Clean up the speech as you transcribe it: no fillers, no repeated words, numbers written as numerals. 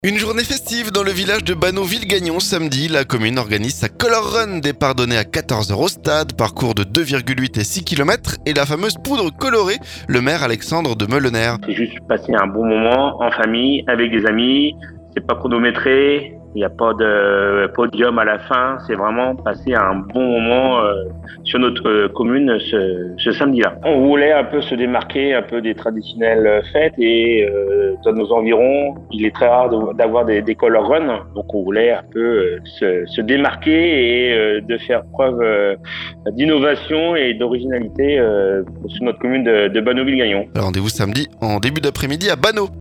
Une journée festive dans le village de Banneau-Ville-Gagnon samedi. La commune organise sa Color Run, départ donné à 14h au stade, parcours de 2,8 et 6 km et la fameuse poudre colorée. Le maire Alexandre de Meulener. C'est juste passer un bon moment en famille, avec des amis. C'est pas chronométré. Il n'y a pas de podium à la fin. C'est vraiment passer un bon moment sur notre commune ce samedi-là. On voulait un peu se démarquer un peu des traditionnelles fêtes et dans nos environs, il est très rare d'avoir des color run. Donc on voulait un peu se démarquer et de faire preuve d'innovation et d'originalité sur notre commune de Banneau-Ville-Gagnon. Rendez-vous samedi en début d'après-midi à Banneau.